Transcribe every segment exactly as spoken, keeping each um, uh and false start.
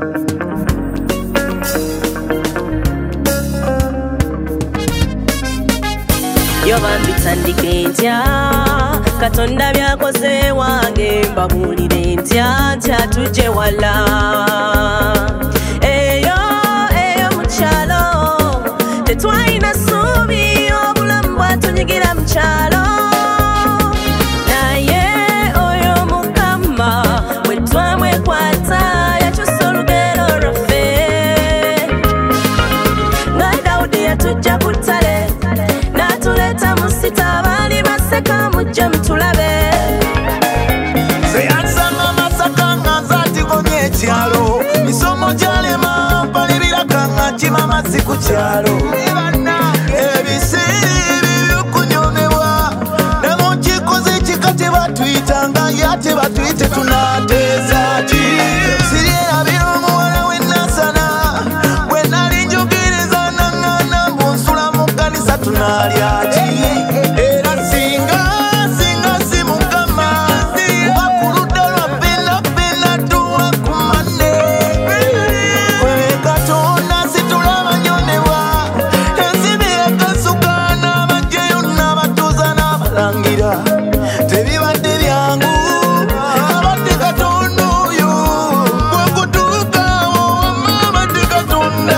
Yobambitandike ntya Katonda byakoze wange mbabulire ntya ntya tuje wala eyo eyo mukyalo tetwalina ssuubi obulamu bwatunyigira mukyalo naye oyo Mukama bwe twamwekwata yakyusa olugero lwaffe nga Dawudi yatujja ku ttale n'atuleta mu sita abaali baseka mujje mutulabe seyansanga masaka nga nzaatigomye ekyalo misomo gyalema mpalirira kanga kima mazzi ku kyalo ebisiibi by'okunyomebwa ne mu kikoze kika tebatuyitanga yate batuyite tunaateeza ki siryerabira omuwala w'ennasana bwe nali njogeriza naŋŋaana mbu nsula mu kkanisa tunaalya ki era singa singa si Mukama kuba ku ludda lwaffe naffe natuwa ku manne kwe Katonda situlaba nyonebwa ensibe yakasuka n'abajjayo n'abatuuza n'abalangira tebibadde byangu abadde Katonda oyo gwe kutuukaawo wamma abadde Katonda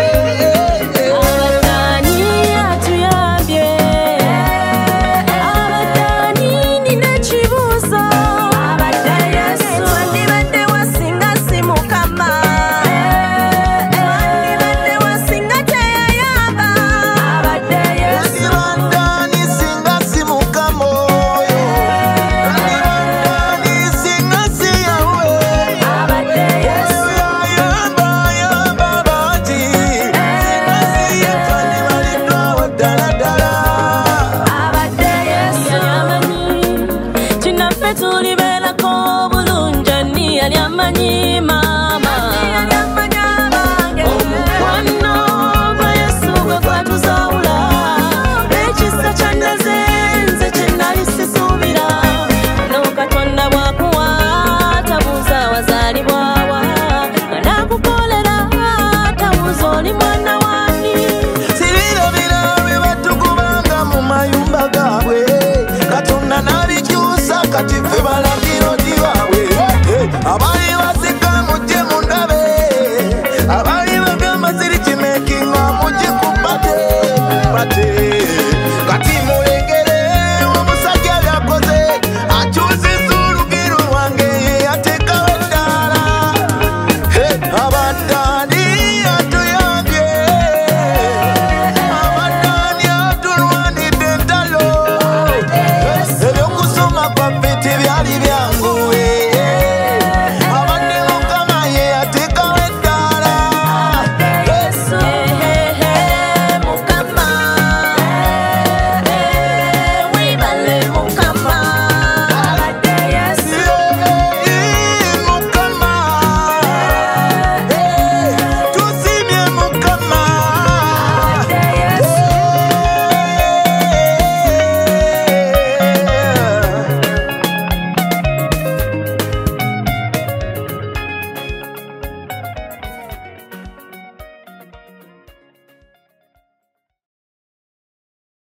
Abadani atuyambye Abadani nina kibuuzo Abadde Yesu wandibadde wasinga si Mukama wandibadde wasinga teyayamba Abadde Yesu Bandani singa si Mukama oyo Bandani singa si Yahwe Abadde Yesu yayamba yamba bati singa si ye twandibaliddwawo ddala ddala Abadde Yesu yamanyi kinaffe tulibeerako bulungi ani yali amanyi maama omukwano gwa Yesu gwe gwatuzaawula ekisa kyandaze nze kye nali sisuubira no Katonda bw'akuwa tabuuza wazaalibwawa nga n'akukolera tabuuza oli mwana wani sibirabira bye batugubanga mu mayumba gaabwe Katonda n'abikyusa kati ffe balagirodi baabwe abaali baseka mujje mundabe abaali bagamba siri kimekinga mujje kubate bate kati mulengere omusajja byakoze akyusisa olugero lwange yateekawo eddaala Abadani atuyambye Abadani atulwanidde entalo ebyokusoma kwaffe tebyali byangu